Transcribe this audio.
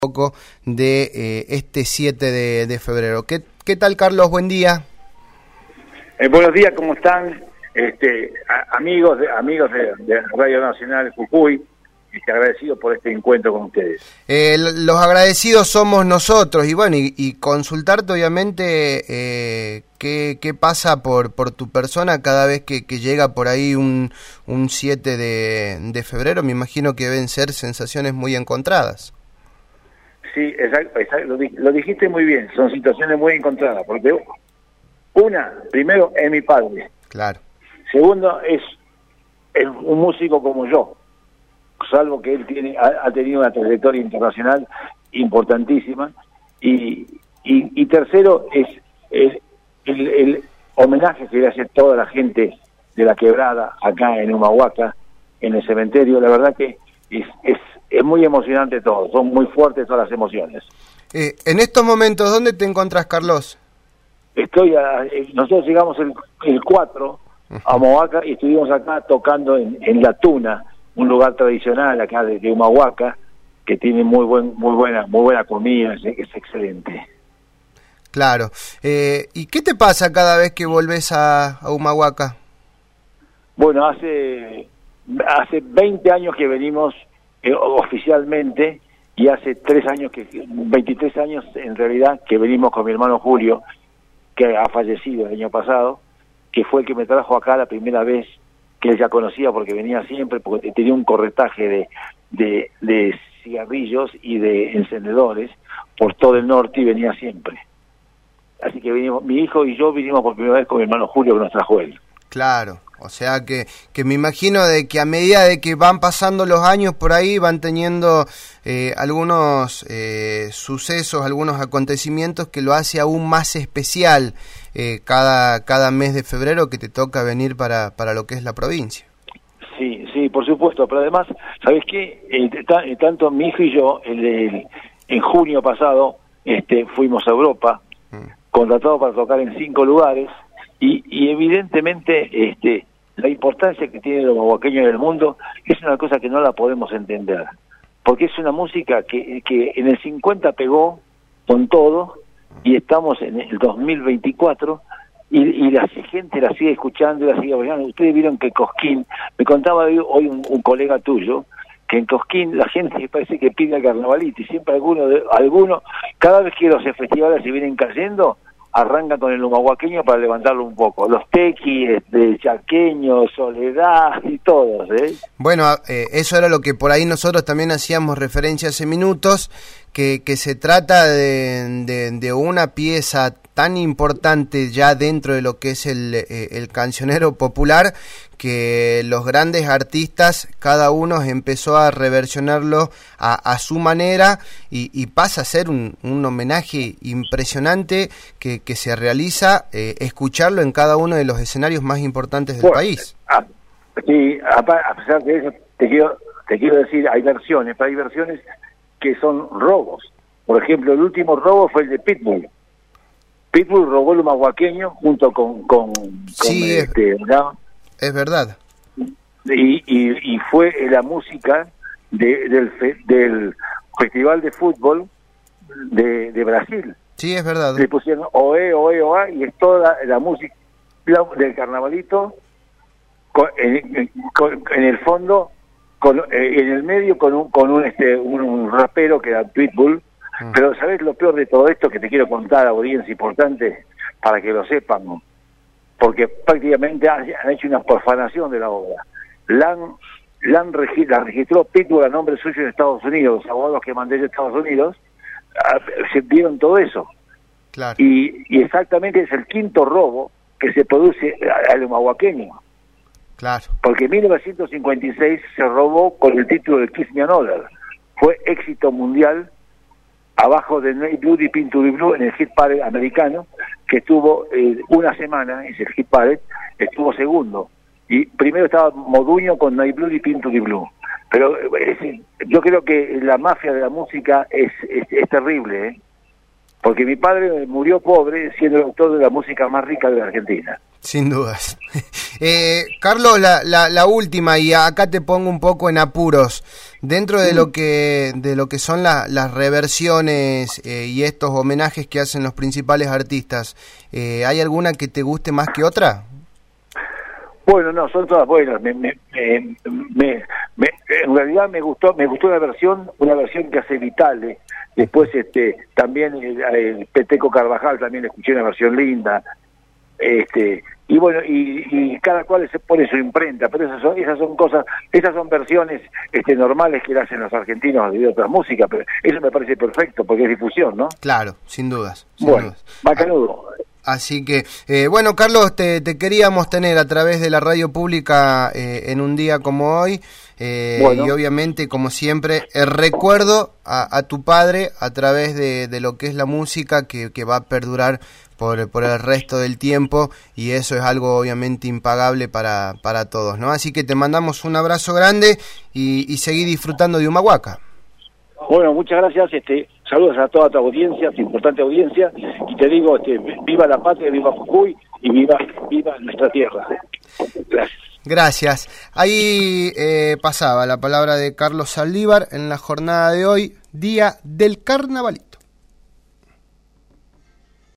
poco de este 7 de febrero. ¿Qué tal, Carlos? Buen día. Buenos días, ¿cómo están? Amigos de Radio Nacional Jujuy, agradecido por este encuentro con ustedes. Los agradecidos somos nosotros, y bueno, y consultarte obviamente qué pasa por tu persona cada vez que llega por ahí un 7 de febrero. Me imagino que deben ser sensaciones muy encontradas. Sí, exacto, lo dijiste muy bien, son situaciones muy encontradas, porque primero es mi padre. Claro. Segundo, es un músico como yo, salvo que él ha tenido una trayectoria internacional importantísima. Y tercero, es el homenaje que le hace toda la gente de la Quebrada acá en Humahuaca, en el cementerio. La verdad que es muy emocionante todo, son muy fuertes todas las emociones. En estos momentos, ¿dónde te encontrás, Carlos? Nosotros llegamos el 4 a Humahuaca y estuvimos acá tocando en La Tuna, un lugar tradicional acá de Humahuaca, que tiene muy buena comida, es excelente. Claro. ¿Y qué te pasa cada vez que volvés a Humahuaca? Bueno, hace 20 años que venimos oficialmente, y hace 23 años en realidad, que venimos con mi hermano Julio, que ha fallecido el año pasado, que fue el que me trajo acá la primera vez, que él ya conocía porque venía siempre, porque tenía un corretaje de cigarrillos y de encendedores por todo el norte y venía siempre. Así que mi hijo y yo vinimos por primera vez con mi hermano Julio, que nos trajo él. Claro, o sea que me imagino de que a medida de que van pasando los años por ahí van teniendo algunos sucesos, algunos acontecimientos que lo hace aún más especial cada mes de febrero que te toca venir para lo que es la provincia. Sí, por supuesto, pero además, ¿sabes qué? Tanto mi hijo y yo, en junio pasado, fuimos a Europa, contratados para tocar en 5 lugares, y evidentemente la importancia que tiene los humahuaqueños en el mundo es una cosa que no la podemos entender, porque es una música que en el 50 pegó con todo, y estamos en el 2024, y la gente la sigue escuchando y la sigue bailando. Ustedes vieron que Cosquín, me contaba hoy un colega tuyo, que en Cosquín la gente parece que pide al carnavalito, y siempre alguno, cada vez que los festivales se vienen cayendo, arranca con el humahuaqueño para levantarlo un poco. Los tequis, chaqueños, Soledad y todos, Bueno, eso era lo que por ahí nosotros también hacíamos referencia hace minutos, que se trata de una pieza tan importante ya dentro de lo que es el cancionero popular, que los grandes artistas, cada uno empezó a reversionarlo a su manera, y pasa a ser un homenaje impresionante que se realiza, escucharlo en cada uno de los escenarios más importantes del país. Sí, a pesar de eso, te quiero decir, hay versiones que son robos. Por ejemplo, el último robo fue el de Pitbull. Pitbull robó el humahuaqueño junto con sí, es verdad. Y fue la música del Festival de Fútbol de Brasil. Sí, es verdad. Le pusieron oe, y es toda la música del carnavalito, en el fondo, en el medio con un rapero que era Pitbull. Pero ¿sabes lo peor de todo esto que te quiero contar, audiencia importante, para que lo sepan? Porque prácticamente han hecho una profanación de la obra. La registró Pitbull a nombre suyo en Estados Unidos. Los abogados que mandé de Estados Unidos se vieron todo eso. Claro. Y exactamente es el 5º robo que se produce al humahuaqueño. Claro. Porque en 1956 se robó con el título de Kiss Me Another. Fue éxito mundial, abajo de Ney Blue y Pin to Be Blue en el Hit Parade americano, que estuvo una semana, ese Hit Parade, estuvo segundo. Y primero estaba Moduño con Ney Blue y Pin to Be Blue. Pero yo creo que la mafia de la música es terrible, porque mi padre murió pobre siendo el autor de la música más rica de la Argentina. Sin dudas. Carlos, la última, y acá te pongo un poco en apuros. Dentro de lo que son las reversiones y estos homenajes que hacen los principales artistas, ¿hay alguna que te guste más que otra? Bueno, no, son todas buenas. En realidad me gustó una versión que hace Vitale. Después también el Peteco Carvajal también escuché una versión linda. Y bueno, y cada cual se pone su imprenta, pero esas son versiones normales que le hacen los argentinos de otras músicas, pero eso me parece perfecto porque es difusión, ¿no? Claro, sin dudas. Bueno, macanudo. Así que, bueno, Carlos, te queríamos tener a través de la radio pública en un día como hoy, bueno. Y obviamente, como siempre, el recuerdo a tu padre a través de lo que es la música que va a perdurar por el resto del tiempo, y eso es algo obviamente impagable para todos, ¿no? Así que te mandamos un abrazo grande y seguí disfrutando de Humahuaca. Bueno, muchas gracias, saludos a toda tu audiencia, tu importante audiencia, y te digo, viva la patria, viva Jujuy y viva nuestra tierra. Gracias. Gracias. Ahí pasaba la palabra de Carlos Saldívar en la jornada de hoy, Día del Carnaval.